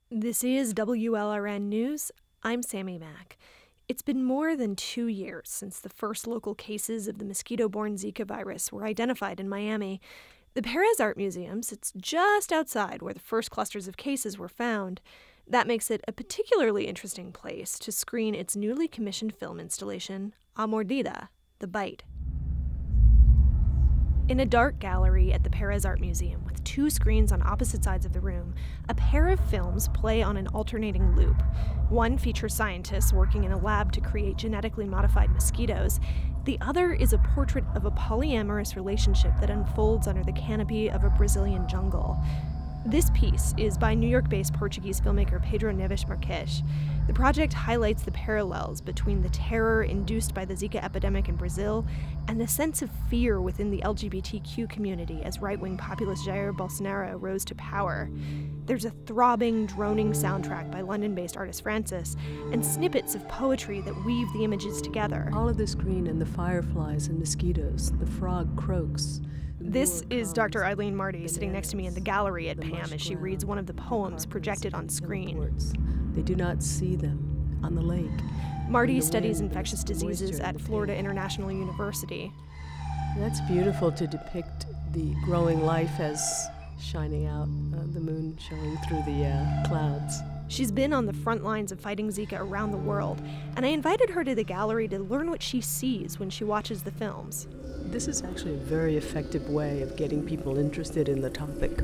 This is WLRN News. I'm Sammy Mack. It's been more than 2 years since the first local cases of the mosquito-borne Zika virus were identified in Miami. The Perez Art Museum sits just outside where the first clusters of cases were found. That makes it a particularly interesting place to screen its newly commissioned film installation, A Mordida, The Bite. In a dark gallery at the Perez Art Museum with 2 screens on opposite sides of the room, a pair of films play on an alternating loop. One features scientists working in a lab to create genetically modified mosquitoes. The other is a portrait of a polyamorous relationship that unfolds under the canopy of a Brazilian jungle. This piece is by New York-based Portuguese filmmaker Pedro Neves Marques. The project highlights the parallels between the terror induced by the Zika epidemic in Brazil and the sense of fear within the LGBTQ community as right-wing populist Jair Bolsonaro rose to power. There's a throbbing, droning soundtrack by London-based artist Francis, and snippets of poetry that weave the images together. All of this green and the fireflies and mosquitoes, the frog croaks. This is Dr. Eileen Marty sitting next to me in the gallery at PAM as she reads one of the poems projected on screen. They do not see them on the lake. Marty studies infectious diseases at Florida International University. That's beautiful to depict the growing life as shining out, the moon showing through the clouds. She's been on the front lines of fighting Zika around the world, and I invited her to the gallery to learn what she sees when she watches the films. This is actually a very effective way of getting people interested in the topic.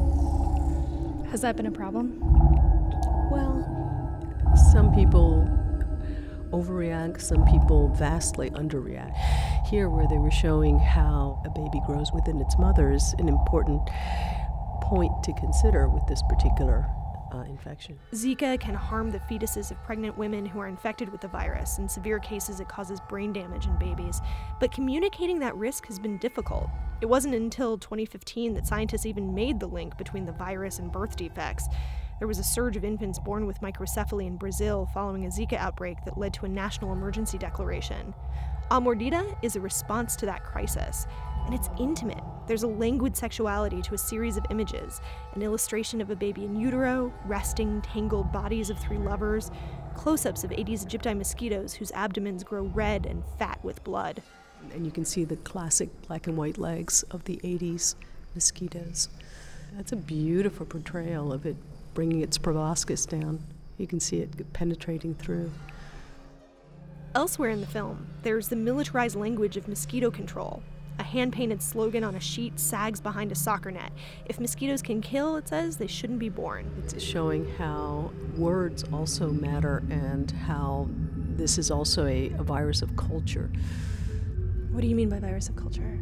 Has that been a problem? Well, some people overreact, some people vastly underreact. Here, where they were showing how a baby grows within its mother, is an important point to consider with this particular infection. Zika can harm the fetuses of pregnant women who are infected with the virus. In severe cases, it causes brain damage in babies. But communicating that risk has been difficult. It wasn't until 2015 that scientists even made the link between the virus and birth defects. There was a surge of infants born with microcephaly in Brazil following a Zika outbreak that led to a national emergency declaration. A Mordida is a response to that crisis, and it's intimate. There's a languid sexuality to a series of images, an illustration of a baby in utero, resting, tangled bodies of 3 lovers, close-ups of Aedes aegypti mosquitoes whose abdomens grow red and fat with blood. And you can see the classic black and white legs of the Aedes mosquitoes. That's a beautiful portrayal of it bringing its proboscis down. You can see it penetrating through. Elsewhere in the film, there's the militarized language of mosquito control. A hand-painted slogan on a sheet sags behind a soccer net. If mosquitoes can kill, it says, they shouldn't be born. It's showing how words also matter and how this is also a virus of culture. What do you mean by virus of culture?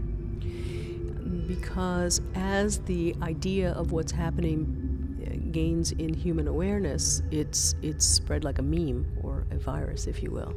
Because as the idea of what's happening gains in human awareness, it's spread like a meme or a virus, if you will.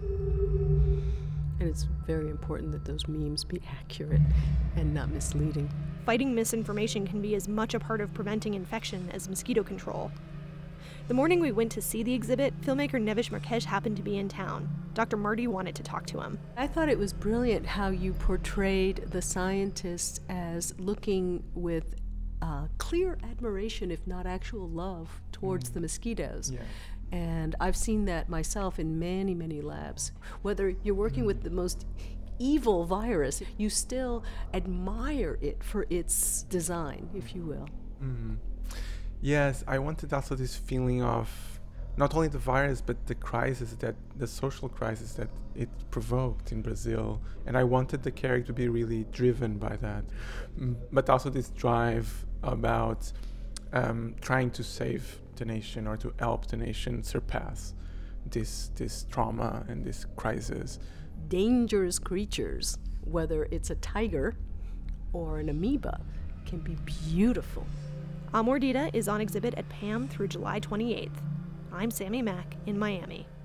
And it's very important that those memes be accurate and not misleading. Fighting misinformation can be as much a part of preventing infection as mosquito control. The morning we went to see the exhibit, filmmaker Neves Marques happened to be in town. Dr. Marty wanted to talk to him. I thought it was brilliant how you portrayed the scientists as looking with clear admiration, if not actual love, towards the mosquitoes. Yeah. And I've seen that myself in many, many labs. Whether you're working with the most evil virus, you still admire it for its design, if you will. Mm-hmm. Yes, I wanted also this feeling of not only the virus, but the crisis, the social crisis that it provoked in Brazil. And I wanted the character to be really driven by that. But also this drive about trying to save the nation or to help the nation surpass this trauma and this crisis. Dangerous creatures, whether it's a tiger or an amoeba, can be beautiful. A Mordida is on exhibit at PAM through July 28th. I'm Sammy Mack in Miami.